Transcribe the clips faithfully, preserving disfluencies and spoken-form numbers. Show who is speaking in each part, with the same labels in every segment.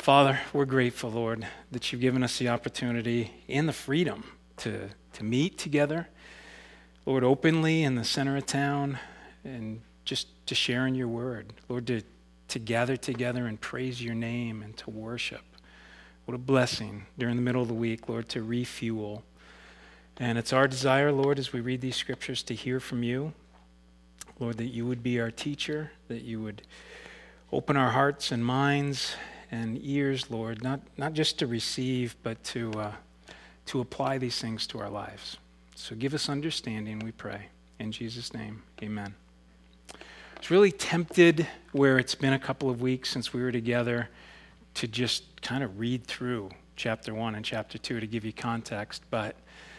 Speaker 1: Father, we're grateful, Lord, that you've given us the opportunity and the freedom to, to meet together, Lord, openly in the center of town and just to share in your word. Lord, to, to gather together and praise your name and to worship. What a blessing during the middle of the week, Lord, to refuel. And it's our desire, Lord, as we read these scriptures, to hear from you. Lord, that you would be our teacher, that you would open our hearts and minds and ears, Lord, not, not just to receive, but to, uh, to apply these things to our lives. So give us understanding, we pray. In Jesus' name, amen. I was really tempted, where it's been a couple of weeks since we were together, to just kind of read through chapter one and chapter two to give you context, but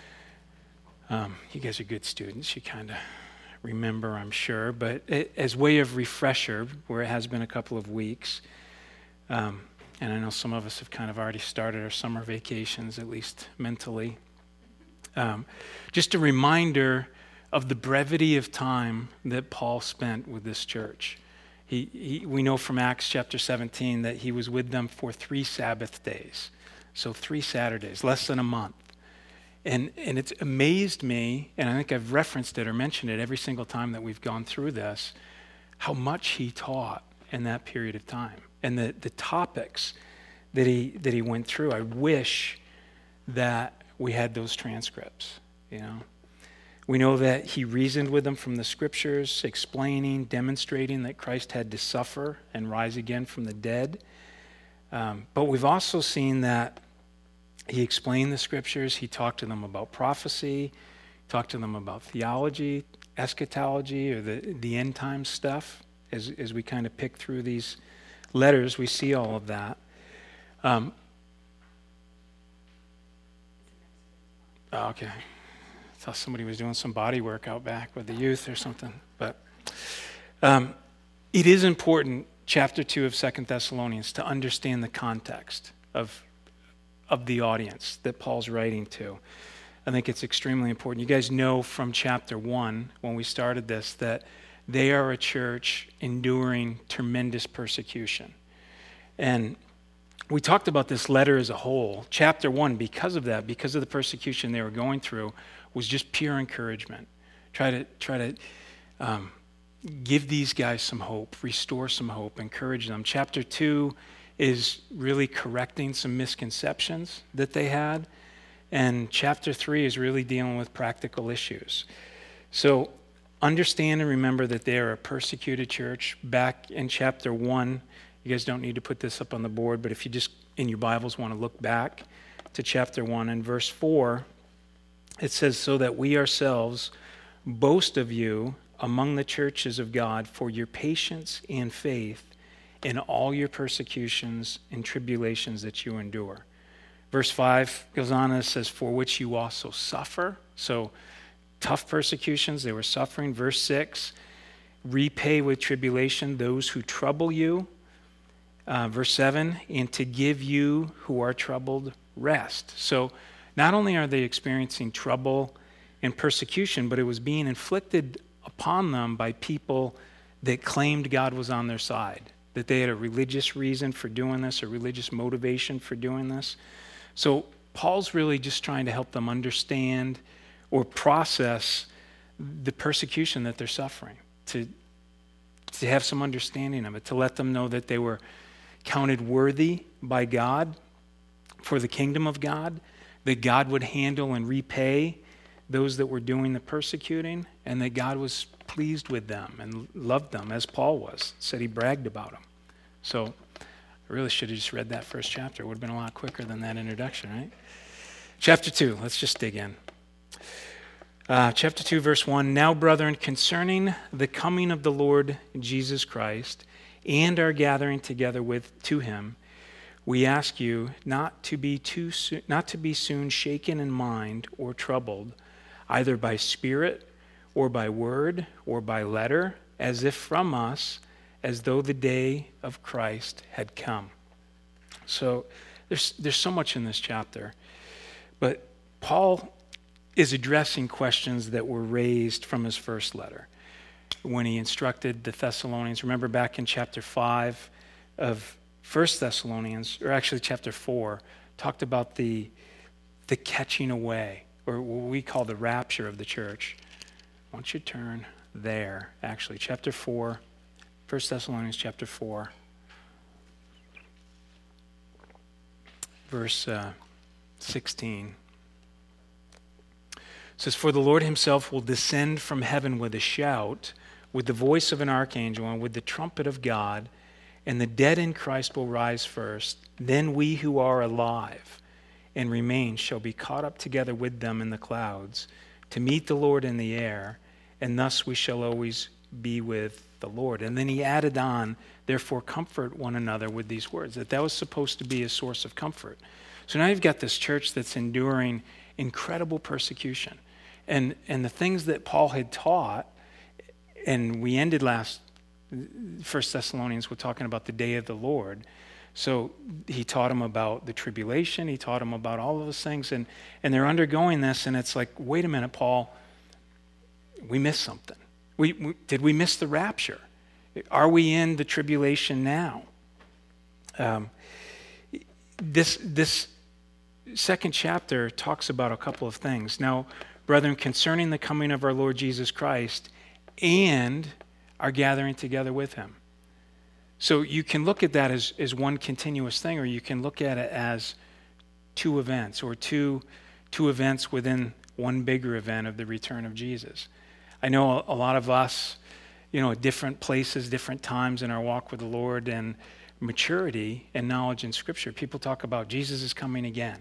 Speaker 1: um, you guys are good students. You kind of remember, I'm sure, but it, as way of refresher, where it has been a couple of weeks, um, and I know some of us have kind of already started our summer vacations, at least mentally. Um, just a reminder of the brevity of time that Paul spent with this church. He, he, we know from Acts chapter seventeen that he was with them for three Sabbath days, so three Saturdays, less than a month. And and it's amazed me, and I think I've referenced it or mentioned it every single time that we've gone through this, how much he taught in that period of time. And the, the topics that he that he went through, I wish that we had those transcripts, you know. We know that he reasoned with them from the scriptures, explaining, demonstrating that Christ had to suffer and rise again from the dead. Um, but we've also seen that he explained the scriptures. He talked to them about prophecy, talked to them about theology, eschatology, or the, the end time stuff. As, as we kind of pick through these letters, we see all of that. Um, oh, okay. I thought somebody was doing some body work out back with the youth or something. But um, it is important, chapter two of Second Thessalonians, to understand the context of of the audience that Paul's writing to. I think it's extremely important. You guys know from chapter one, when we started this, that they are a church enduring tremendous persecution. And we talked about this letter as a whole. Chapter one, because of that, because of the persecution they were going through, was just pure encouragement. Try to try to um, give these guys some hope, restore some hope, encourage them. Chapter two is really correcting some misconceptions that they had. And chapter three is really dealing with practical issues. So understand and remember that they are a persecuted church. Back in chapter one, you guys don't need to put this up on the board, but if you just in your Bibles want to look back to chapter one and verse four, it says, so that we ourselves boast of you among the churches of God for your patience and faith in all your persecutions and tribulations that you endure. Verse five goes on and says, for which you also suffer. So tough persecutions, they were suffering. Verse six, repay with tribulation those who trouble you. Uh, verse seven, and to give you who are troubled rest. So not only are they experiencing trouble and persecution, but it was being inflicted upon them by people that claimed God was on their side, that they had a religious reason for doing this, a religious motivation for doing this. So Paul's really just trying to help them understand or process the persecution that they're suffering, to, to have some understanding of it, to let them know that they were counted worthy by God for the kingdom of God, that God would handle and repay those that were doing the persecuting, and that God was pleased with them and loved them, as Paul was, said he bragged about them. So I really should have just read that first chapter. It would have been a lot quicker than that introduction, right? Chapter two, let's just dig in. Uh, chapter two, verse one, now, brethren, concerning the coming of the Lord Jesus Christ and our gathering together with to him, we ask you not to be too soon, not to be soon shaken in mind or troubled, either by spirit or by word or by letter, as if from us, as though the day of Christ had come. So there's there's so much in this chapter, but Paul is addressing questions that were raised from his first letter when he instructed the Thessalonians. Remember back in chapter five of First Thessalonians, or actually chapter four, talked about the, the catching away, or what we call the rapture of the church. Why don't you turn there, actually, chapter four, First Thessalonians chapter four, verse uh, sixteen. It says, "For the Lord himself will descend from heaven with a shout, with the voice of an archangel, and with the trumpet of God, and the dead in Christ will rise first. Then we who are alive and remain shall be caught up together with them in the clouds to meet the Lord in the air, and thus we shall always be with the Lord." And then he added on, "Therefore comfort one another with these words," that that was supposed to be a source of comfort. So now you've got this church that's enduring incredible persecution. And, and the things that Paul had taught, and we ended last First Thessalonians, we're talking about the day of the Lord. So he taught them about the tribulation. He taught them about all of those things. And, and they're undergoing this, and it's like, wait a minute, Paul, we missed something. We, we did we miss the rapture? Are we in the tribulation now? Um, this, this second chapter talks about a couple of things. Now, brethren, concerning the coming of our Lord Jesus Christ and our gathering together with him. So you can look at that as, as one continuous thing, or you can look at it as two events, or two, two events within one bigger event of the return of Jesus. I know a lot of us, you know, at different places, different times in our walk with the Lord and maturity and knowledge in Scripture, people talk about Jesus is coming again.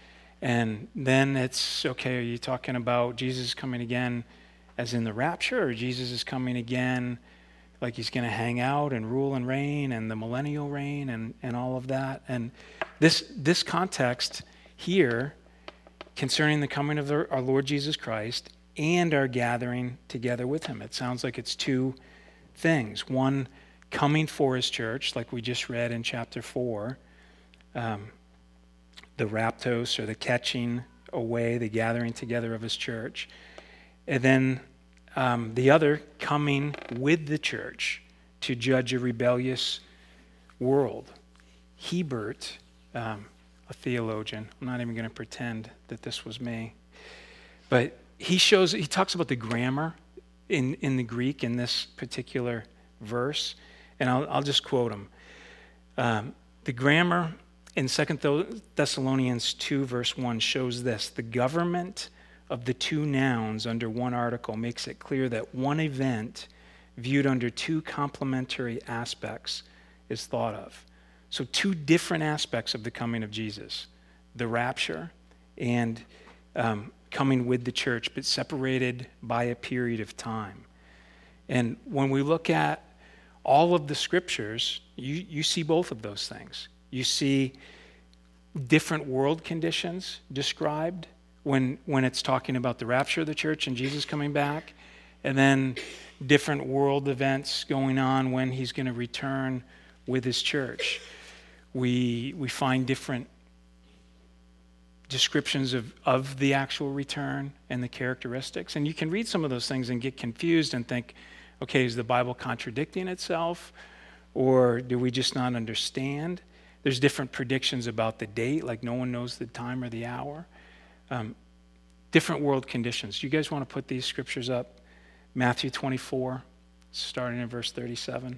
Speaker 1: And then it's, okay, are you talking about Jesus coming again as in the rapture, or Jesus is coming again like he's going to hang out and rule and reign and the millennial reign and, and all of that? And this, this context here concerning the coming of the, our Lord Jesus Christ and our gathering together with him. It sounds like it's two things. One, coming for his church, like we just read in chapter four, um, the raptos, or the catching away, the gathering together of his church. And then um, the other, coming with the church to judge a rebellious world. Hebert, um, a theologian, I'm not even going to pretend that this was me, but he shows, he talks about the grammar in, in the Greek in this particular verse, and I'll, I'll just quote him. Um, the grammar in Second Thessalonians two, verse one, shows this: the government of the two nouns under one article makes it clear that one event viewed under two complementary aspects is thought of. So two different aspects of the coming of Jesus: the rapture and um, coming with the church, but separated by a period of time. And when we look at all of the scriptures, you, you see both of those things. You see different world conditions described when, when it's talking about the rapture of the church and Jesus coming back, and then different world events going on when he's going to return with his church. We, we find different descriptions of, of the actual return and the characteristics. And you can read some of those things and get confused and think, okay, is the Bible contradicting itself? Or do we just not understand? There's different predictions about the date, like no one knows the time or the hour. Um, different world conditions. You guys want to put these scriptures up? Matthew twenty-four, starting in verse thirty-seven.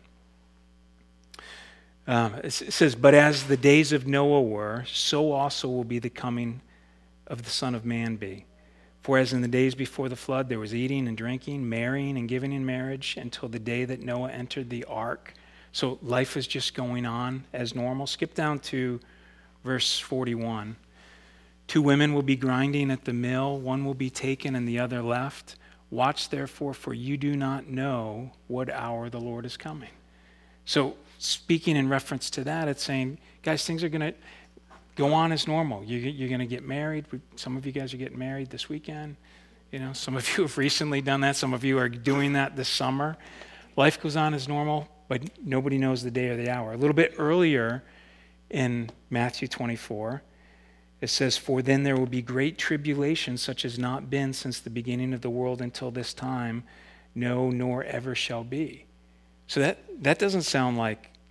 Speaker 1: Um, it says, "But as the days of Noah were, so also will be the coming of the Son of Man be. For as in the days before the flood, there was eating and drinking, marrying and giving in marriage, until the day that Noah entered the ark." So life is just going on as normal. Skip down to verse forty-one. "Two women will be grinding at the mill, one will be taken and the other left. Watch therefore, for you do not know what hour the Lord is coming." So speaking in reference to that, it's saying, guys, things are going to go on as normal. You, you're going to get married. Some of you guys are getting married this weekend. You know, some of you have recently done that. Some of you are doing that this summer. Life goes on as normal, but nobody knows the day or the hour. A little bit earlier in Matthew twenty-four, it says, "For then there will be great tribulation, such as not been since the beginning of the world until this time, no, nor ever shall be." So that, that doesn't sound like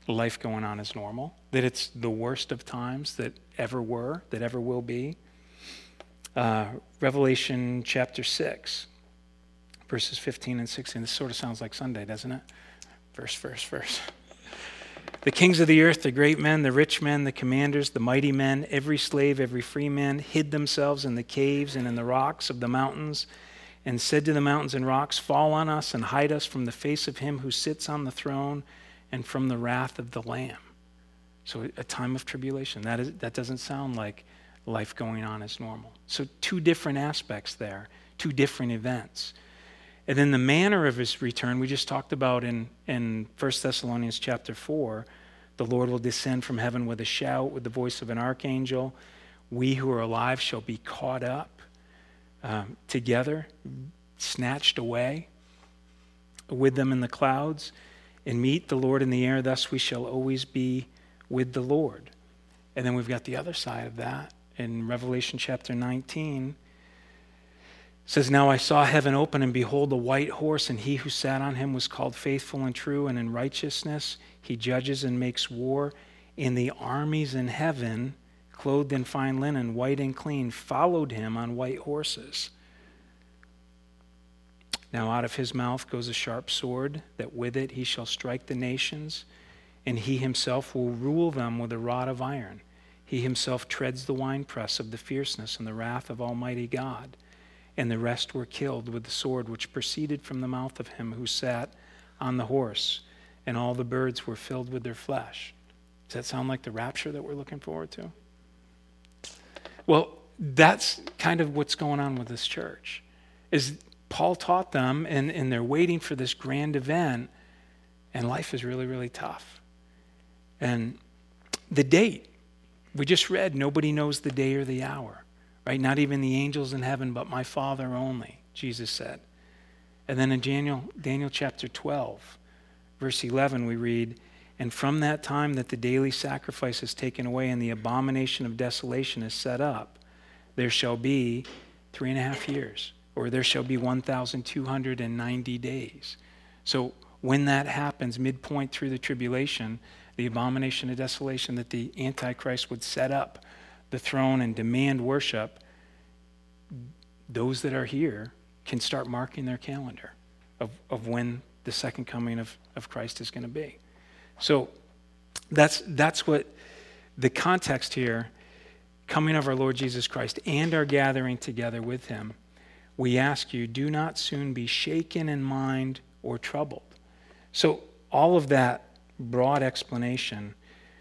Speaker 1: life going on as normal, that it's the worst of times that ever were, that ever will be. Uh, Revelation chapter six, verses fifteen and sixteen. This sort of sounds like Sunday, doesn't it? Verse, verse, verse. The kings of the earth, the great men, the rich men, the commanders, the mighty men, every slave, every free man, hid themselves in the caves and in the rocks of the mountains, and said to the mountains and rocks, fall on us and hide us from the face of him who sits on the throne and from the wrath of the Lamb. So a time of tribulation. That is, that doesn't sound like life going on as normal. So two different aspects there, two different events. And then the manner of his return, we just talked about in, in First Thessalonians chapter four, the Lord will descend from heaven with a shout, with the voice of an archangel. We who are alive shall be caught up um, together, snatched away with them in the clouds, and meet the Lord in the air. Thus we shall always be with the Lord. And then we've got the other side of that in Revelation chapter nineteen. It says, now I saw heaven open, and behold, a white horse, and he who sat on him was called Faithful and True, and in righteousness he judges and makes war. And the armies in heaven, clothed in fine linen, white and clean, followed him on white horses. Now out of his mouth goes a sharp sword, that with it he shall strike the nations, and he himself will rule them with a rod of iron. He himself treads the winepress of the fierceness and the wrath of Almighty God. And the rest were killed with the sword which proceeded from the mouth of him who sat on the horse, and all the birds were filled with their flesh. Does that sound like the rapture that we're looking forward to? Well, that's kind of what's going on with this church. Is Paul taught them, and, and they're waiting for this grand event, and life is really, really tough. And the date, we just read, nobody knows the day or the hour. Right? Not even the angels in heaven, but my Father only, Jesus said. And then in Daniel, Daniel chapter twelve, verse eleven, we read, and from that time that the daily sacrifice is taken away and the abomination of desolation is set up, there shall be three and a half years, or there shall be one thousand two hundred ninety days. So when that happens, midpoint through the tribulation, the abomination of desolation, that the Antichrist would set up the throne and demand worship, those that are here can start marking their calendar of, of when the second coming of, of Christ is going to be. So that's that's what the context here, coming of our Lord Jesus Christ and our gathering together with him. We ask you, do not soon be shaken in mind or troubled. So all of that broad explanation,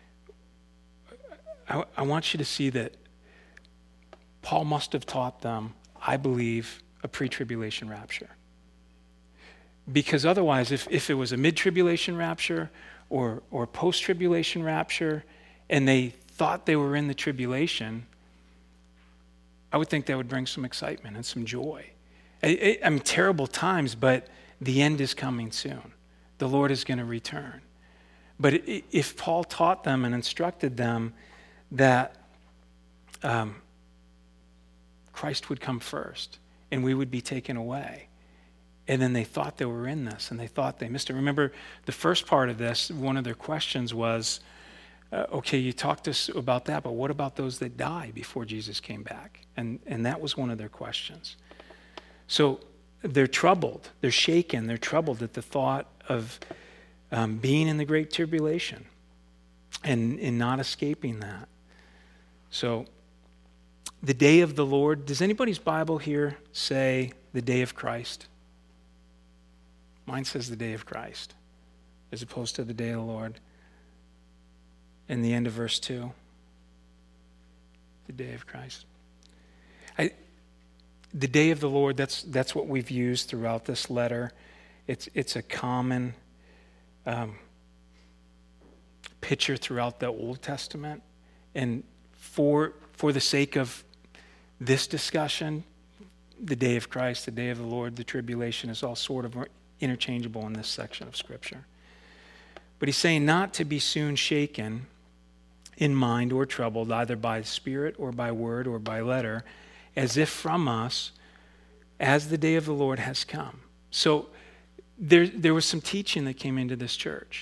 Speaker 1: I, I want you to see that Paul must have taught them, I believe, a pre-tribulation rapture. Because otherwise, if, if it was a mid-tribulation rapture or, or post-tribulation rapture, and they thought they were in the tribulation, I would think that would bring some excitement and some joy. I, I, I mean, terrible times, but the end is coming soon. The Lord is going to return. But if Paul taught them and instructed them that um, Christ would come first and we would be taken away, and then they thought they were in this and they thought they missed it. Remember, the first part of this, one of their questions was, uh, okay, you talked to us about that, but what about those that die before Jesus came back? And, and that was one of their questions. So they're troubled, they're shaken, they're troubled at the thought of um, being in the great tribulation and, and not escaping that. So the day of the Lord, does anybody's Bible here say the day of Christ? Mine says the day of Christ as opposed to the day of the Lord. In the end of verse two, the day of Christ. I, the day of the Lord, that's that's what we've used throughout this letter. It's it's a common um, picture throughout the Old Testament. And for for the sake of this discussion, the day of Christ, the day of the Lord, the tribulation is all sort of interchangeable in this section of Scripture. But he's saying not to be soon shaken in mind or troubled, either by spirit or by word or by letter, as if from us, as the day of the Lord has come. So there, there was some teaching that came into this church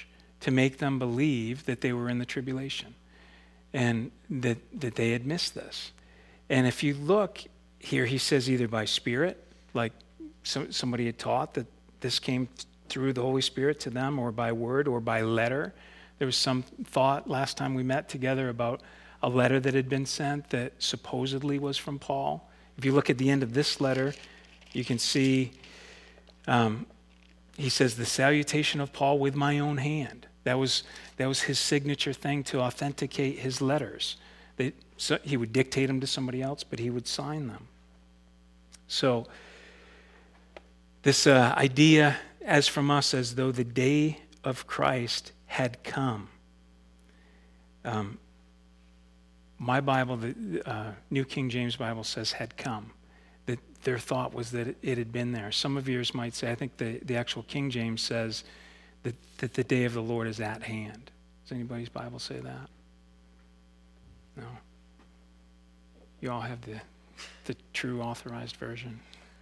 Speaker 1: to make them believe that they were in the tribulation and that, that they had missed this. And if you look here, he says either by Spirit, like so, somebody had taught that this came through the Holy Spirit to them, or by word, or by letter. There was some thought last time we met together about a letter that had been sent that supposedly was from Paul. If you look at the end of this letter, you can see um, he says, the salutation of Paul with my own hand. That was that was his signature thing to authenticate his letters. They, so he would dictate them to somebody else, but he would sign them. So this uh, idea, as from us, as though the day of Christ had come. Um, my Bible, the uh, New King James Bible, says had come. That their thought was that it, it had been there. Some of yours might say, I think the, the actual King James says that, that the day of the Lord is at hand. Does anybody's Bible say that? No. You all have the, the true authorized version.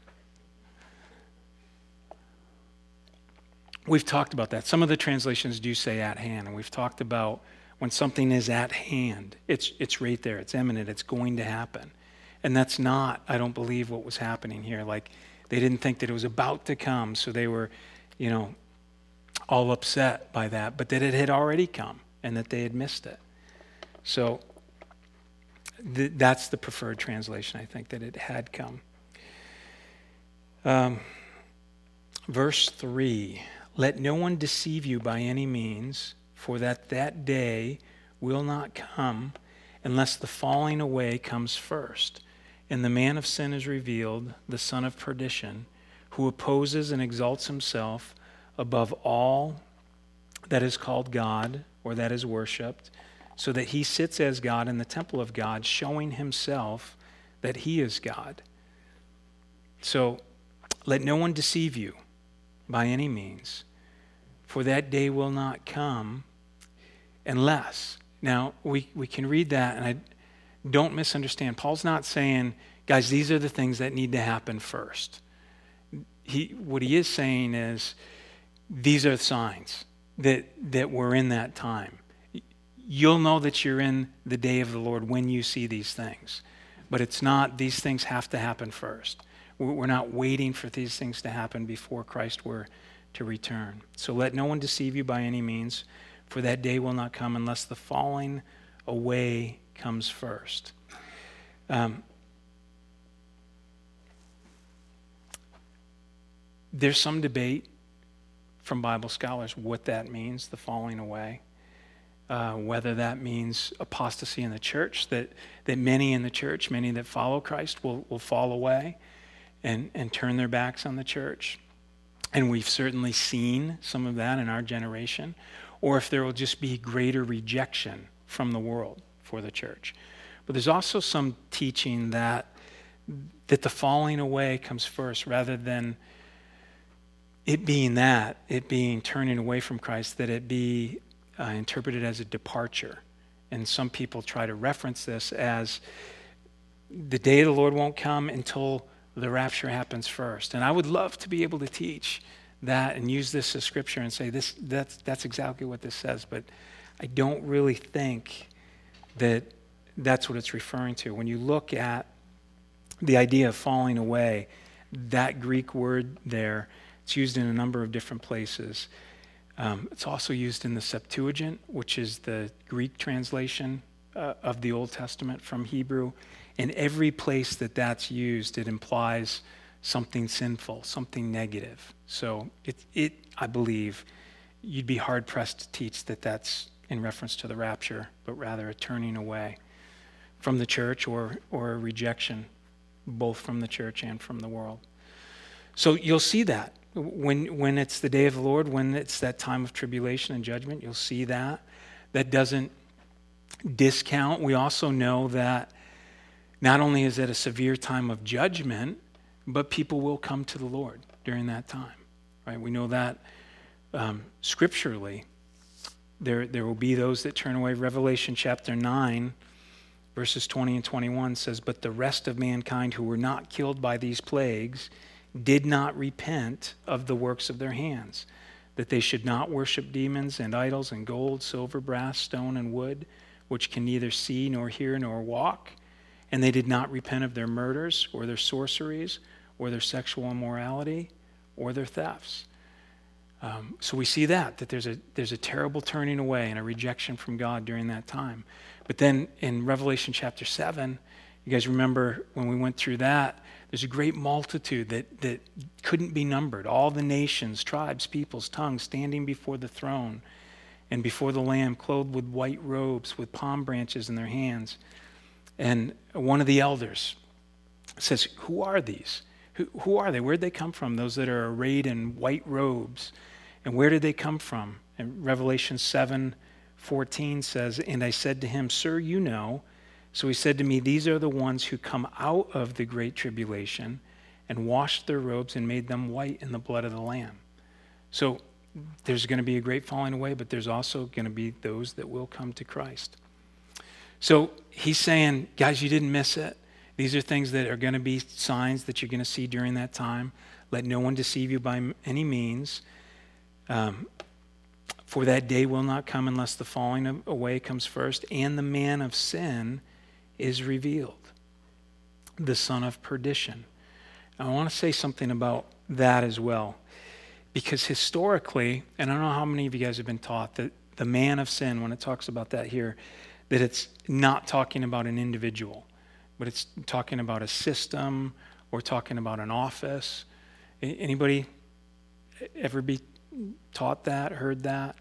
Speaker 1: We've talked about that. Some of the translations do say at hand, and we've talked about when something is at hand, it's it's right there, it's imminent, it's going to happen. And that's not, I don't believe, what was happening here. Like, they didn't think that it was about to come, so they were, you know, all upset by that, but that it had already come and that they had missed it. So th- that's the preferred translation, I think, that it had come. Um, verse three, let no one deceive you by any means, for that that day will not come unless the falling away comes first, and the man of sin is revealed, the son of perdition, who opposes and exalts himself above all that is called God or that is worshipped, so that he sits as God in the temple of God, showing himself that he is God. So let no one deceive you by any means, for that day will not come unless. Now, we, we can read that, and I don't misunderstand. Paul's not saying, guys, these are the things that need to happen first. He, what he is saying is, these are signs that, that we're in that time. You'll know that you're in the day of the Lord when you see these things. But it's not, these things have to happen first. We're not waiting for these things to happen before Christ were to return. So let no one deceive you by any means, for that day will not come unless the falling away comes first. Um, there's some debate from Bible scholars what that means, the falling away. Uh, whether that means apostasy in the church, that, that many in the church, many that follow Christ will, will fall away and, and turn their backs on the church. And we've certainly seen some of that in our generation. Or if there will just be greater rejection from the world for the church. But there's also some teaching that that the falling away comes first, rather than it being that, it being turning away from Christ, that it be uh, interpreted as a departure. And some people try to reference this as the day of the Lord won't come until the rapture happens first. And I would love to be able to teach that and use this as scripture and say this that's that's exactly what this says, but I don't really think that that's what it's referring to. When you look at the idea of falling away, that Greek word there, it's used in a number of different places. Um, it's also used in the Septuagint, which is the Greek translation uh, of the Old Testament from Hebrew. In every place that that's used, it implies something sinful, something negative. So it, it, I believe, you'd be hard-pressed to teach that that's in reference to the rapture, but rather a turning away from the church or, or a rejection, both from the church and from the world. So you'll see that. When, when it's the day of the Lord, when it's that time of tribulation and judgment, you'll see that. That doesn't discount. We also know that not only is it a severe time of judgment, but people will come to the Lord during that time, right? We know that um, scripturally. There, there will be those that turn away. Revelation chapter nine, verses twenty and twenty-one says, but the rest of mankind who were not killed by these plagues did not repent of the works of their hands, that they should not worship demons and idols and gold, silver, brass, stone, and wood, which can neither see nor hear nor walk. And they did not repent of their murders or their sorceries or their sexual immorality or their thefts. Um, so we see that, that there's a, there's a terrible turning away and a rejection from God during that time. But then in Revelation chapter seven, you guys remember when we went through that, there's a great multitude that, that couldn't be numbered. All the nations, tribes, peoples, tongues standing before the throne and before the Lamb, clothed with white robes, with palm branches in their hands. And one of the elders says, who are these? Who, who are they? Where'd they come from? Those that are arrayed in white robes. And where did they come from? And Revelation seven fourteen says, and I said to him, sir, you know. So he said to me, these are the ones who come out of the great tribulation and washed their robes and made them white in the blood of the Lamb. So there's going to be a great falling away, but there's also going to be those that will come to Christ. So he's saying, guys, you didn't miss it. These are things that are going to be signs that you're going to see during that time. Let no one deceive you by any means. Um, for that day will not come unless the falling away comes first, and the man of sin is revealed, the son of perdition. I want to say something about that as well, because historically, and I don't know how many of you guys have been taught that the man of sin, when it talks about that here, that it's not talking about an individual, but it's talking about a system or talking about an office. Anybody ever be taught that, heard that?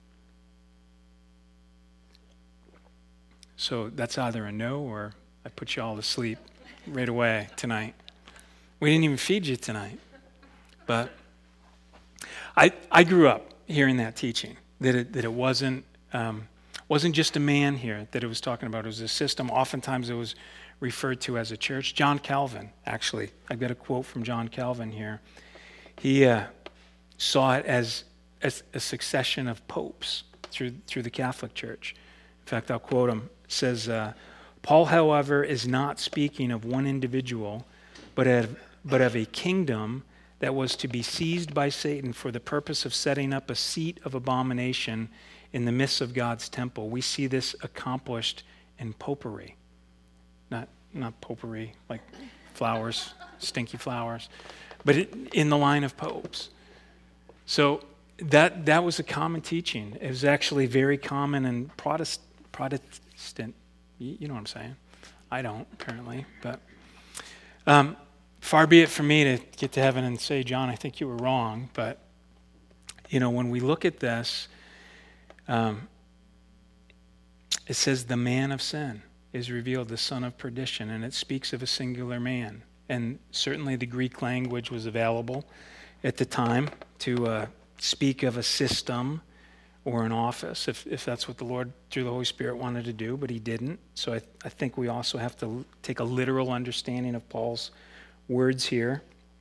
Speaker 1: So that's either a no or I put you all to sleep right away tonight. We didn't even feed you tonight. But I I grew up hearing that teaching, that it, that it wasn't um, wasn't just a man here that it was talking about. It was a system. Oftentimes it was referred to as a church. John Calvin, actually. I've got a quote from John Calvin here. He uh, saw it as, as a succession of popes through through the Catholic Church. In fact, I'll quote him. It says, uh, Paul, however, is not speaking of one individual, but of, but of a kingdom that was to be seized by Satan for the purpose of setting up a seat of abomination in the midst of God's temple. We see this accomplished in popery. Not, not potpourri, like flowers, stinky flowers, but it, in the line of popes. So that that was a common teaching. It was actually very common in Protest, Protestant, you know what I'm saying? I don't, apparently. But um, far be it from me to get to heaven and say, John, I think you were wrong. But, you know, when we look at this, um, it says the man of sin is revealed, the son of perdition, and it speaks of a singular man. And certainly the Greek language was available at the time to uh, speak of a system or an office, if, if that's what the Lord, through the Holy Spirit, wanted to do, but he didn't. So I, I think we also have to take a literal understanding of Paul's words here.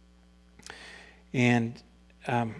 Speaker 1: And um,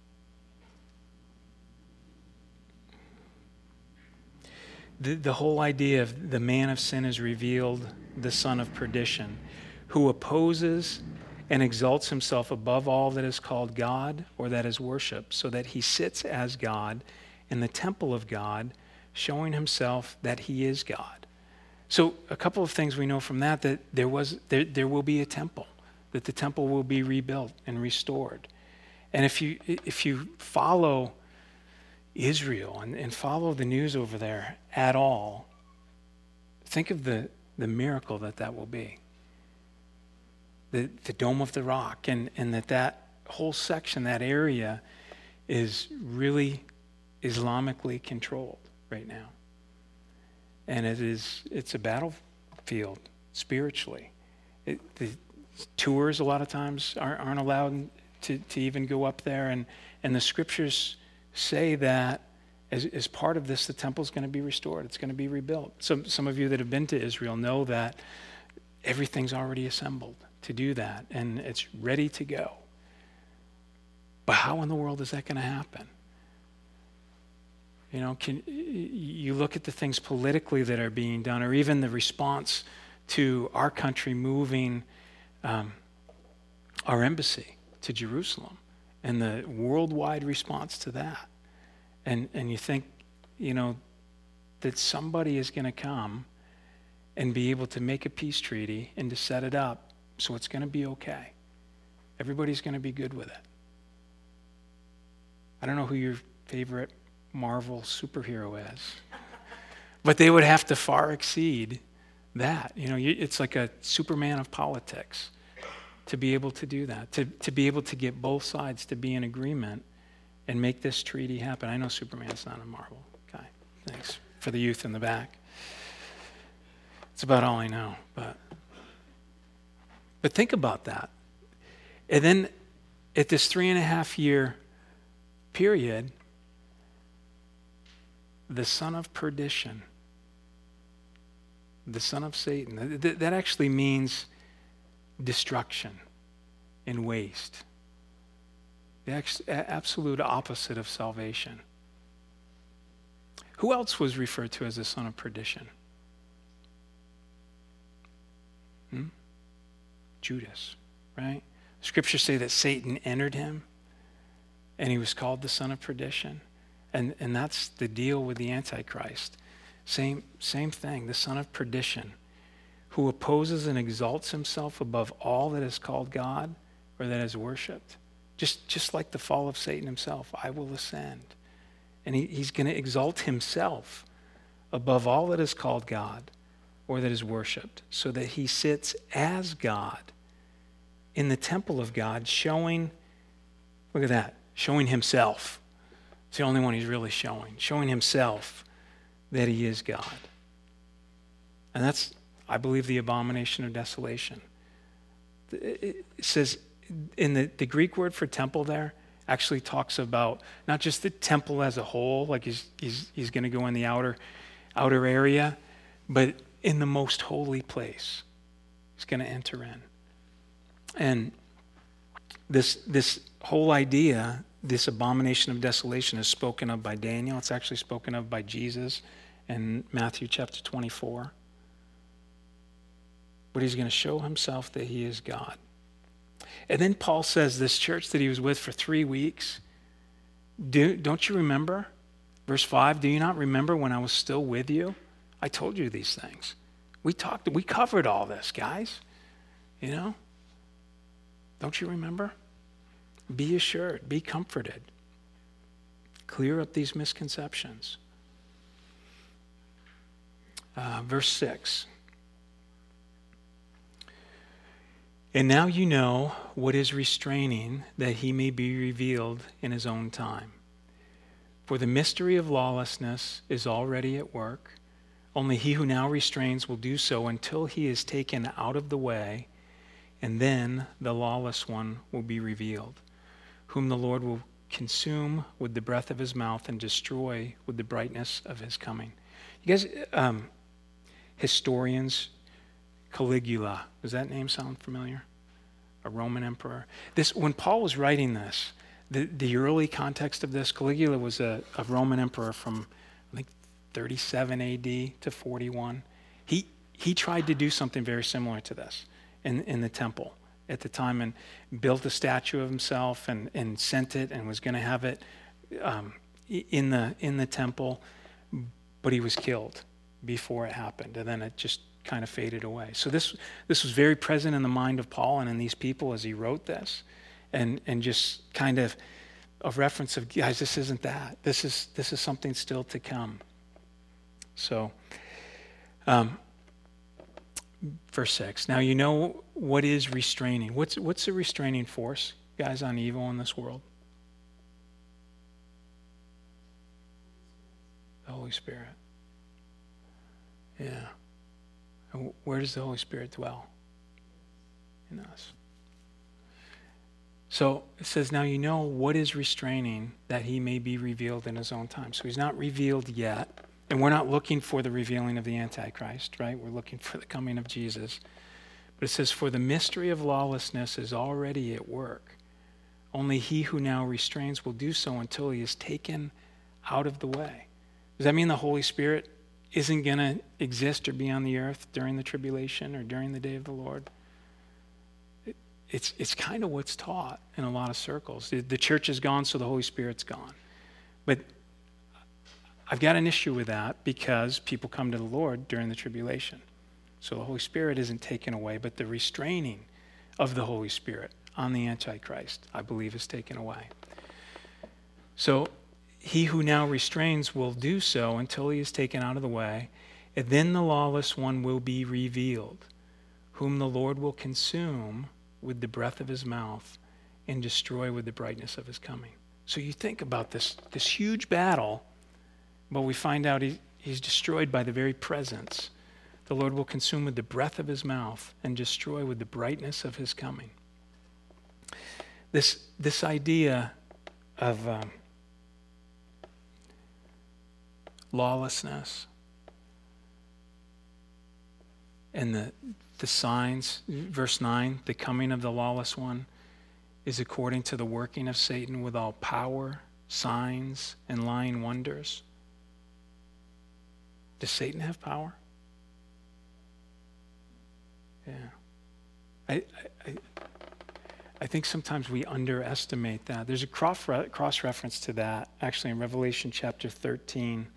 Speaker 1: the, the whole idea of the man of sin is revealed, the son of perdition, who opposes and exalts himself above all that is called God or that is worshiped, so that he sits as God in the temple of God, showing himself that he is God. So a couple of things we know from that, that there was there, there will be a temple, that the temple will be rebuilt and restored. And if you if you follow Israel and, and follow the news over there at all, think of the, the miracle that that will be. The, the Dome of the Rock, and, and that that whole section, that area, is really Islamically controlled right now. And it is, it's a battlefield spiritually. It, the tours a lot of times aren't, aren't allowed to, to even go up there, and, and the scriptures say that as, as part of this, the temple's going to be restored. It's going to be rebuilt. Some, some of you that have been to Israel know that everything's already assembled to do that, and it's ready to go. But how in the world is that going to happen? You know, can you look at the things politically that are being done, or even the response to our country moving um, our embassy to Jerusalem, and the worldwide response to that. And, and you think, you know, that somebody is going to come and be able to make a peace treaty and to set it up so it's going to be okay. Everybody's going to be good with it. I don't know who your favorite Marvel superhero is, but they would have to far exceed that. You know, it's like a Superman of politics to be able to do that, to, to be able to get both sides to be in agreement and make this treaty happen. I know Superman's not a Marvel guy. Thanks for the youth in the back. It's about all I know. But, but think about that. And then at this three and a half year period, the son of perdition, the son of Satan, that, that actually means destruction and waste. The ex- absolute opposite of salvation. Who else was referred to as the son of perdition? Hmm? Judas, right? Scriptures say that Satan entered him and he was called the son of perdition. And, and that's the deal with the Antichrist. Same, same thing, the son of perdition, who opposes and exalts himself above all that is called God or that is worshipped. Just, just like the fall of Satan himself, I will ascend. And he, he's going to exalt himself above all that is called God or that is worshipped, so that he sits as God in the temple of God, showing, look at that, showing himself. It's the only one he's really showing, showing himself that he is God. And that's, I believe, the abomination of desolation. It says, in the, the Greek word for temple there actually talks about not just the temple as a whole, like he's he's he's going to go in the outer outer area, but in the most holy place he's going to enter in. And this this whole idea, this abomination of desolation, is spoken of by Daniel. It's actually spoken of by Jesus in Matthew chapter twenty-four. But he's going to show himself that he is God. And then Paul says this church that he was with for three weeks, do, don't you remember? Verse five, do you not remember when I was still with you? I told you these things. We talked, we covered all this, guys. You know? Don't you remember? Be assured, be comforted. Clear up these misconceptions. Uh, verse six. And now you know what is restraining, that he may be revealed in his own time. For the mystery of lawlessness is already at work. Only he who now restrains will do so until he is taken out of the way, and then the lawless one will be revealed, whom the Lord will consume with the breath of his mouth and destroy with the brightness of his coming. You guys, um, historians, Caligula, does that name sound familiar? A Roman emperor. This, when Paul was writing this, the, the early context of this, Caligula was a, a Roman emperor from, I think, thirty-seven A D to forty-one. He he tried to do something very similar to this in, in the temple at the time, and built a statue of himself and, and sent it and was going to have it um, in the in the temple, but he was killed before it happened, and then it just kind of faded away. So this this was very present in the mind of Paul and in these people as he wrote this, and and just kind of a reference of, guys, this isn't that. This is this is something still to come. So, um, verse six. Now you know what is restraining. What's what's the restraining force, guys, on evil in this world? The Holy Spirit. Yeah. And where does the Holy Spirit dwell? In us. So it says, now you know what is restraining, that he may be revealed in his own time. So he's not revealed yet. And we're not looking for the revealing of the Antichrist, right? We're looking for the coming of Jesus. But it says, for the mystery of lawlessness is already at work. Only he who now restrains will do so until he is taken out of the way. Does that mean the Holy Spirit isn't going to exist or be on the earth during the tribulation or during the day of the Lord? it's it's kind of what's taught in a lot of circles. The, the church is gone, so the Holy Spirit's gone. But I've got an issue with that because people come to the Lord during the tribulation. So the Holy Spirit isn't taken away, but the restraining of the Holy Spirit on the Antichrist, I believe, is taken away. So he who now restrains will do so until he is taken out of the way, and then the lawless one will be revealed, whom the Lord will consume with the breath of his mouth and destroy with the brightness of his coming. So you think about this, this huge battle, but we find out he, he's destroyed by the very presence. The Lord will consume with the breath of his mouth and destroy with the brightness of his coming. This, this idea of um, lawlessness and the, the signs, verse nine, the coming of the lawless one is according to the working of Satan with all power, signs, and lying wonders. Does Satan have power? Yeah. I, I, I think sometimes we underestimate that. There's a cross-reference to that, actually, in Revelation chapter thirteen.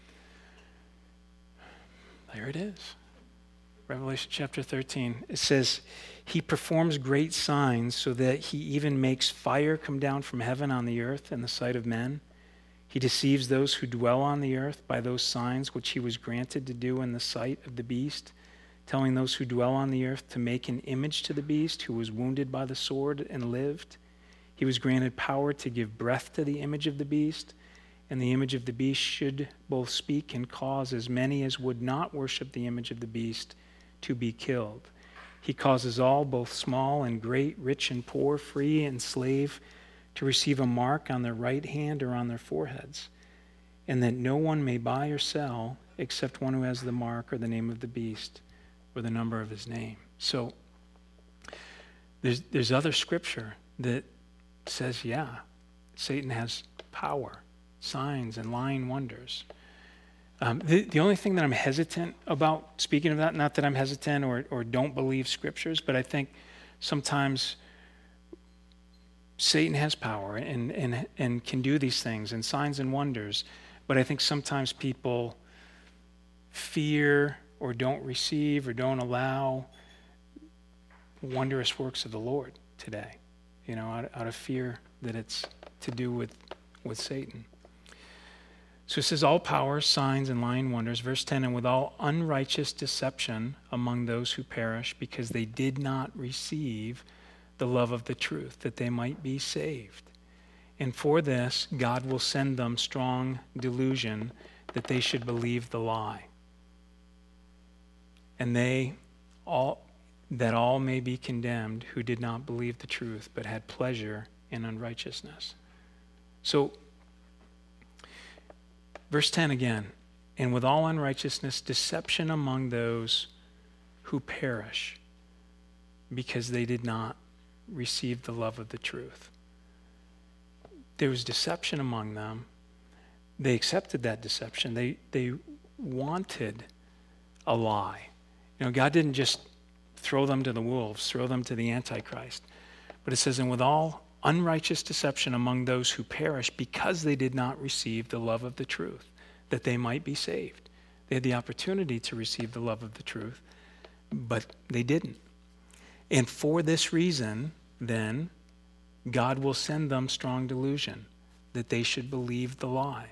Speaker 1: There it is. Revelation chapter thirteen. It says, he performs great signs so that he even makes fire come down from heaven on the earth in the sight of men. He deceives those who dwell on the earth by those signs which he was granted to do in the sight of the beast, telling those who dwell on the earth to make an image to the beast who was wounded by the sword and lived. He was granted power to give breath to the image of the beast, and the image of the beast should both speak and cause as many as would not worship the image of the beast to be killed. He causes all, both small and great, rich and poor, free and slave, to receive a mark on their right hand or on their foreheads, and that no one may buy or sell except one who has the mark or the name of the beast or the number of his name. So there's there's other scripture that says, yeah, Satan has power, signs, and lying wonders. Um, the, the only thing that I'm hesitant about speaking of that, not that I'm hesitant or, or don't believe scriptures, but I think sometimes Satan has power and, and, and can do these things and signs and wonders, but I think sometimes people fear or don't receive or don't allow wondrous works of the Lord today, you know, out, out of fear that it's to do with, with Satan. So it says, all power, signs, and lying wonders. Verse ten, and with all unrighteous deception among those who perish, because they did not receive the love of the truth, that they might be saved. And for this, God will send them strong delusion, that they should believe the lie. And they all, that all may be condemned who did not believe the truth, but had pleasure in unrighteousness. So, verse ten again, and with all unrighteousness, deception among those who perish, because they did not receive the love of the truth. There was deception among them. They accepted that deception. They they wanted a lie. You know, God didn't just throw them to the wolves, throw them to the Antichrist. But it says, and with all unrighteous deception among those who perish, because they did not receive the love of the truth, that they might be saved. They had the opportunity to receive the love of the truth, but they didn't. And for this reason, then, God will send them strong delusion, that they should believe the lie,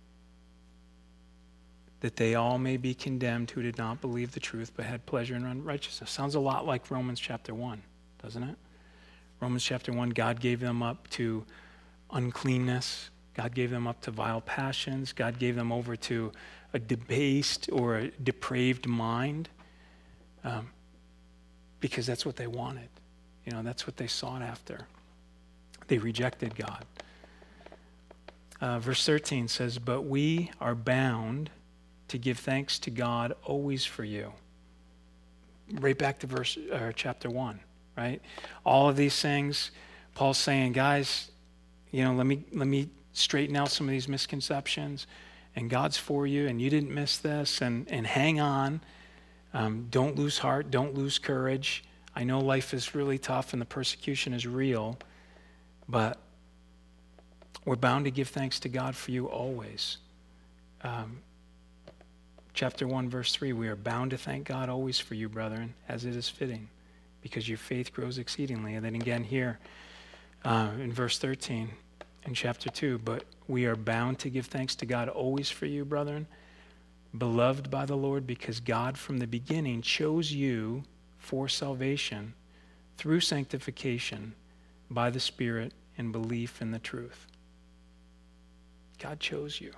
Speaker 1: that they all may be condemned who did not believe the truth but had pleasure in unrighteousness. Sounds a lot like Romans chapter one, doesn't it? Romans chapter one, God gave them up to uncleanness. God gave them up to vile passions. God gave them over to a debased or a depraved mind, um, because that's what they wanted. You know, that's what they sought after. They rejected God. Uh, verse thirteen says, but we are bound to give thanks to God always for you. Right back to verse or chapter one, right? All of these things, Paul's saying, guys, you know, let me let me straighten out some of these misconceptions, and God's for you, and you didn't miss this, and and hang on. Um, don't lose heart. Don't lose courage. I know life is really tough and the persecution is real, but we're bound to give thanks to God for you always. Um, chapter one, verse three, we are bound to thank God always for you, brethren, as it is fitting, because your faith grows exceedingly. And then again here uh, in verse thirteen, in chapter two, but we are bound to give thanks to God always for you, brethren, beloved by the Lord, because God from the beginning chose you for salvation through sanctification by the Spirit and belief in the truth. God chose you.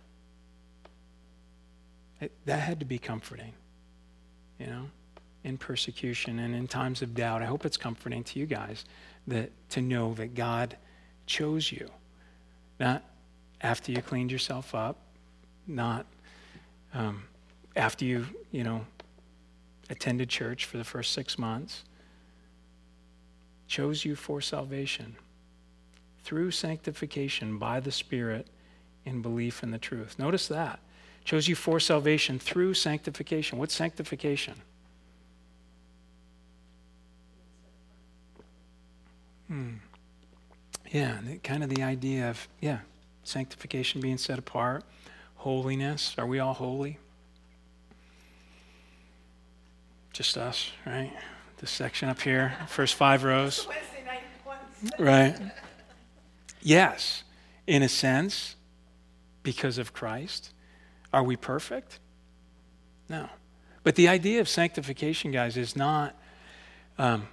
Speaker 1: It, that had to be comforting, you know, in persecution and in times of doubt. I hope it's comforting to you guys that to know that God chose you. Not after you cleaned yourself up, not um, after you, you know, attended church for the first six months. Chose you for salvation through sanctification by the Spirit in belief in the truth. Notice that. Chose you for salvation through sanctification. What's sanctification? Hmm. Yeah, kind of the idea of, yeah, sanctification being set apart, holiness. Are we all holy? Just us, right? This section up here, first five rows. Right. Yes, in a sense, because of Christ. Are we perfect? No. But the idea of sanctification, guys, is not um,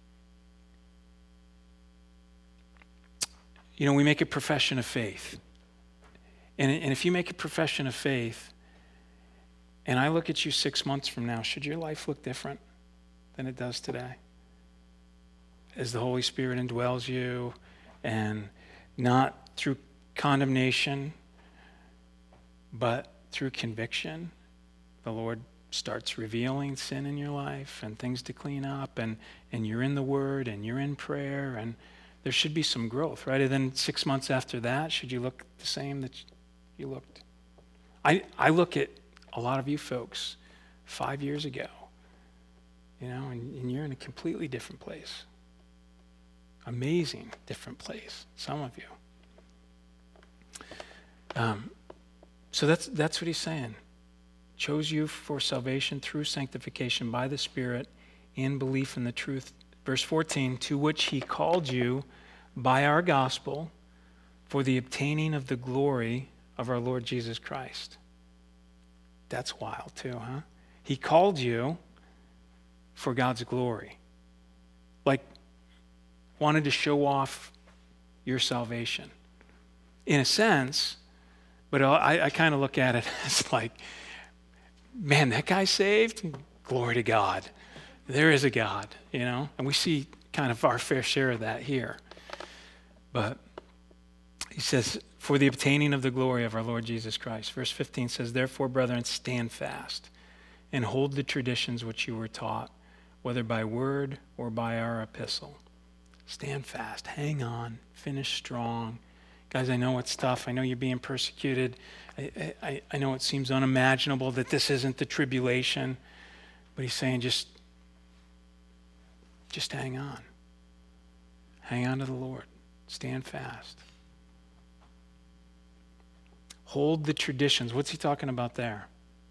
Speaker 1: you know, we make a profession of faith. And, and if you make a profession of faith, and I look at you six months from now, should your life look different than it does today? As the Holy Spirit indwells you, and not through condemnation, but through conviction, the Lord starts revealing sin in your life and things to clean up, and, and you're in the Word, and you're in prayer, and there should be some growth, right? And then six months after that, should you look the same that you looked? I, I look at a lot of you folks five years ago, you know, and, and you're in a completely different place. Amazing different place, some of you. Um, so that's that's what he's saying. Chose you for salvation through sanctification by the Spirit in belief in the truth. Verse fourteen, to which he called you by our gospel for the obtaining of the glory of our Lord Jesus Christ. That's wild too, huh? He called you for God's glory. Like, wanted to show off your salvation. In a sense, but I, I kind of look at it as like, man, that guy's saved? Glory to God. There is a God, you know? And we see kind of our fair share of that here. But he says, for the obtaining of the glory of our Lord Jesus Christ. Verse fifteen says, therefore, brethren, stand fast and hold the traditions which you were taught, whether by word or by our epistle. Stand fast, hang on, finish strong. Guys, I know it's tough. I know you're being persecuted. I, I, I know it seems unimaginable that this isn't the tribulation. But he's saying just, just hang on. Hang on to the Lord. Stand fast. Hold the traditions. What's he talking about there?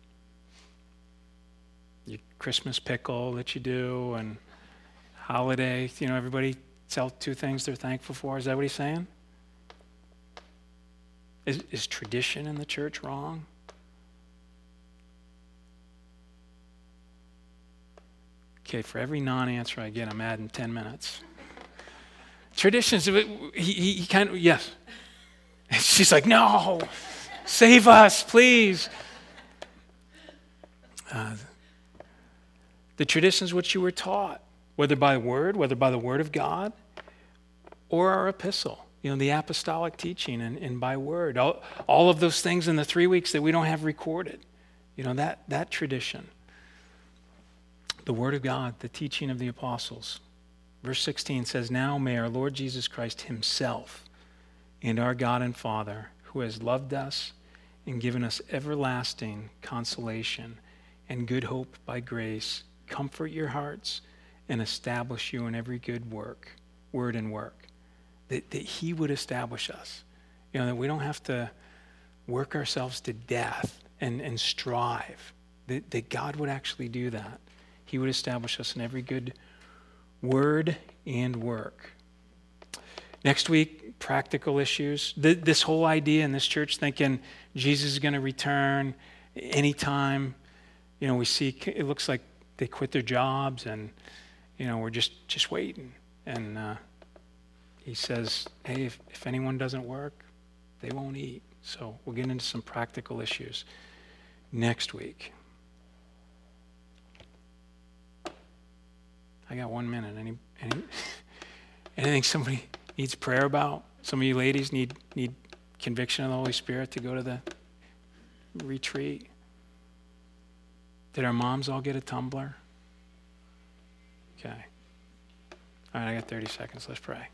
Speaker 1: Your Christmas pickle that you do and holiday, you know, everybody tell two things they're thankful for. Is that what he's saying? Is, is tradition in the church wrong? Okay, for every non-answer I get, I'm adding ten minutes. Traditions, he, he, he kind of, yes. She's like, no, save us, please. Uh, the traditions which you were taught, whether by word, whether by the word of God, or our epistle, you know, the apostolic teaching and, and by word, all, all of those things in the three weeks that we don't have recorded, you know, that, that tradition. The word of God, the teaching of the apostles. Verse sixteen says, now may our Lord Jesus Christ himself and our God and Father, who has loved us and given us everlasting consolation and good hope by grace, comfort your hearts and establish you in every good work, word and work. That, that he would establish us. You know, that we don't have to work ourselves to death and, and strive. That, that God would actually do that. He would establish us in every good word and work. Next week, practical issues. Th- this whole idea in this church thinking Jesus is going to return anytime. You know, we see, it looks like they quit their jobs and, you know, we're just, just waiting. And uh, he says, hey, if, if anyone doesn't work, they won't eat. So we'll get into some practical issues next week. I got one minute. Any, any anything somebody needs prayer about? Some of you ladies need need conviction of the Holy Spirit to go to the retreat. Did our moms all get a tumbler? Okay. All right, I got thirty seconds. Let's pray.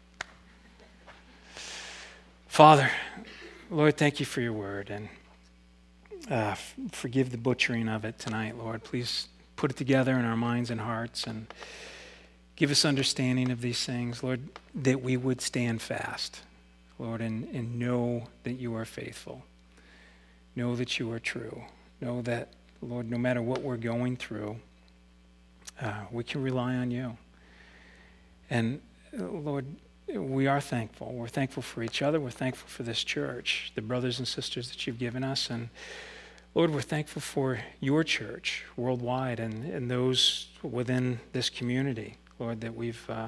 Speaker 1: Father, Lord, thank you for your word, and uh, f- forgive the butchering of it tonight, Lord. Please put it together in our minds and hearts, and give us understanding of these things, Lord, that we would stand fast, Lord, and, and know that you are faithful. Know that you are true. Know that, Lord, no matter what we're going through, uh, we can rely on you. And, uh, Lord, we are thankful. We're thankful for each other. We're thankful for this church, the brothers and sisters that you've given us. And, Lord, we're thankful for your church worldwide and, and those within this community, Lord, that we've uh,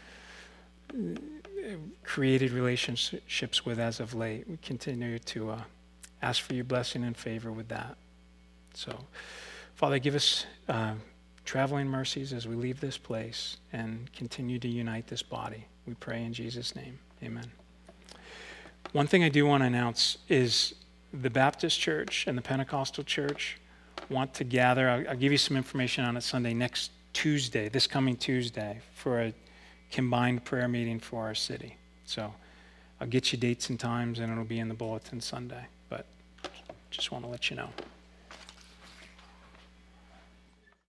Speaker 1: created relationships with as of late. We continue to uh, ask for your blessing and favor with that. So, Father, give us uh, traveling mercies as we leave this place and continue to unite this body. We pray in Jesus' name. Amen. One thing I do want to announce is the Baptist Church and the Pentecostal Church want to gather. I'll, I'll give you some information on it Sunday, next Tuesday, this coming Tuesday, for a combined prayer meeting for our city. So I'll get you dates and times, and it'll be in the bulletin Sunday. But just want to let you know.